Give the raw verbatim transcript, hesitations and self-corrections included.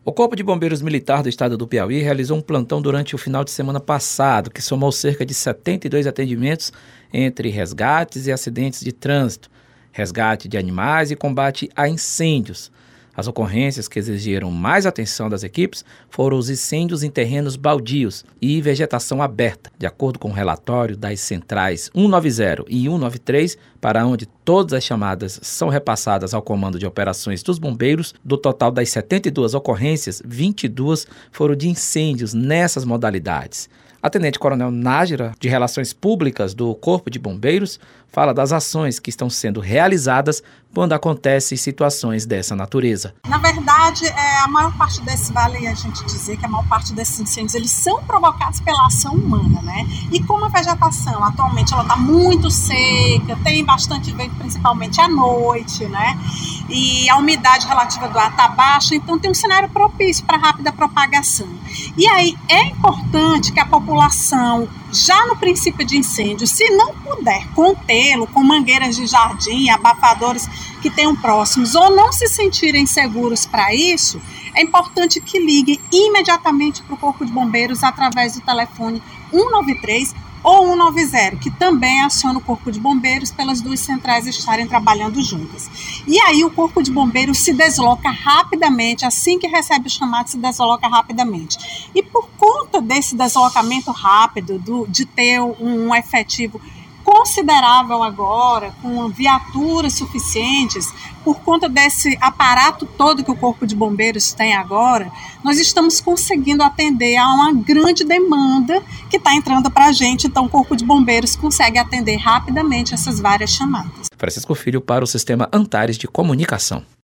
O Corpo de Bombeiros Militar do Estado do Piauí realizou um plantão durante o final de semana passado, que somou cerca de setenta e dois atendimentos entre resgates e acidentes de trânsito, resgate de animais e combate a incêndios. As ocorrências que exigiram mais atenção das equipes foram os incêndios em terrenos baldios e vegetação aberta, de acordo com o relatório das centrais cento e noventa e cento e noventa e três, para onde todas as chamadas são repassadas ao Comando de Operações dos Bombeiros. Do total das setenta e duas ocorrências, vinte e duas foram de incêndios nessas modalidades. A Tenente-Coronel Nájera, de Relações Públicas do Corpo de Bombeiros, fala das ações que estão sendo realizadas quando acontecem situações dessa natureza. Na verdade, é, a maior parte desses, vale a gente dizer que a maior parte desses incêndios, eles são provocados pela ação humana, né? E como a vegetação atualmente ela está muito seca, tem bastante vento, principalmente à noite, né? E a umidade relativa do ar está baixa, então tem um cenário propício para rápida propagação. E aí é importante que a população, já no princípio de incêndio, se não puder contê-lo com mangueiras de jardim, abafadores que tenham próximos, ou não se sentirem seguros para isso, é importante que ligue imediatamente para o Corpo de Bombeiros através do telefone cento e noventa e três ou cento e noventa, que também aciona o Corpo de Bombeiros pelas duas centrais estarem trabalhando juntas. E aí o Corpo de Bombeiros se desloca rapidamente, assim que recebe o chamado, se desloca rapidamente. E por conta desse deslocamento rápido, do, de ter um, um efetivo considerável agora, com viaturas suficientes, por conta desse aparato todo que o Corpo de Bombeiros tem agora, nós estamos conseguindo atender a uma grande demanda que está entrando para a gente, então o Corpo de Bombeiros consegue atender rapidamente essas várias chamadas. Francisco Filho para o Sistema Antares de Comunicação.